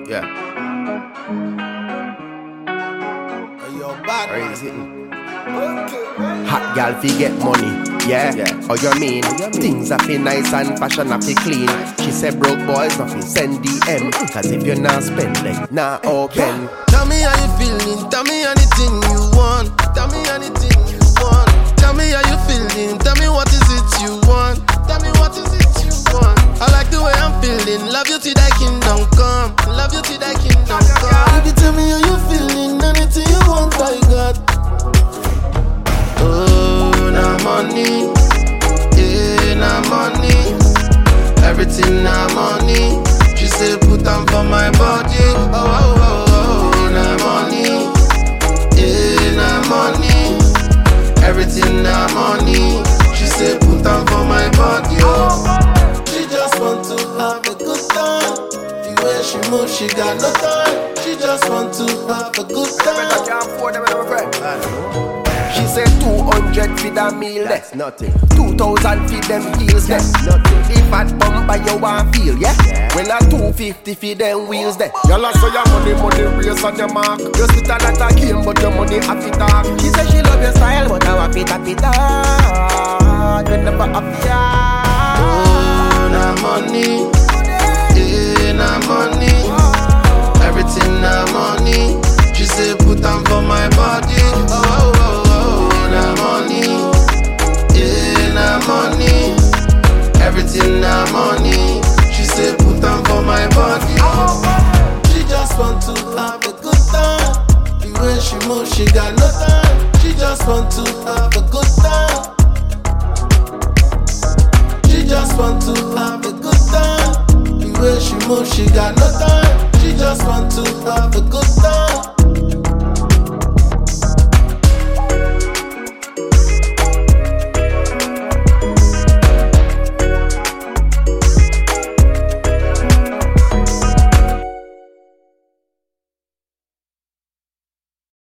Yeah. Yo, bad Crazy. okay. Hot gal fi get money, yeah. Oh you mean? Things are fi nice and fashion are fi clean. She said broke boys not fi send DM, cause if you not spend like nah open. Tell me how you feeling, tell me anything you want. Tell me anything you want. Tell me how you feeling, tell me what is it you want. Tell me what is it you want. I like the way I'm feeling, love you till thy kingdom come. Love you till thy kingdom come. Baby, tell me how you feeling, anything you want I got. Oh, na money, yeah, na money. Everything na money. She say put on for my body. Oh, oh, oh, oh, na money, yeah, na money. Everything na money. She say put on for my body. Oh, she just want to have a good time. The way she move, she got no time. She just want to have a good time. She said 200 for the meal, That's nothing. 2,000 for them heels, that's nothing. If I bumper you want feel, yeah? When I 250 for them wheels, there. Y'all so your money race on your mark. You sit and at a game, but your money have to talk. She said she love your style, but I want it. You never appear. Oh, na money, yeah, na money. Everything na money. She say put on for my body. Oh, oh, oh, oh, na money, yeah, na money. Everything na money. She say put on for my body. She just want to have a good time. The way she move, she got no time. She just want to have a good time. She just want to have a good time. The way she move, she got no time. She just want to have a good time.